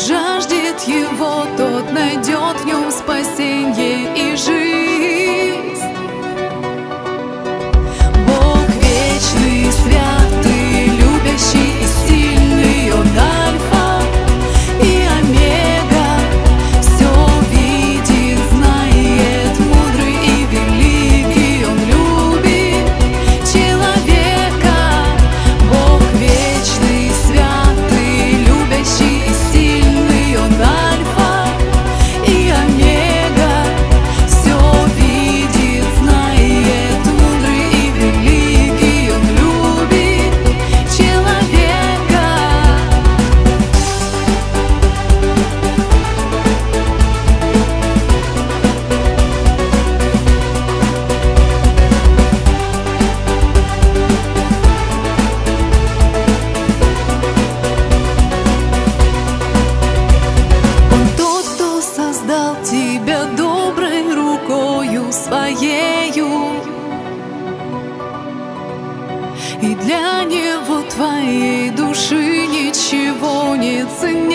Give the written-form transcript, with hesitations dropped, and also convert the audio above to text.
жаждет его, тот найдет в нем спасенье и жизнь. Бог вечный, святый, любящий и сильный, Он Альфа и Омега, все видит, знает, мудрый и великий, Он любит человека. Бог вечный, святый, любящий и сильный, Он Альфа и Омега, все видит, знает, мудрый и великий, Он любит человека. Он тот, кто создал тебя доброй рукою своею, и для него твоей души ничего не ценнее.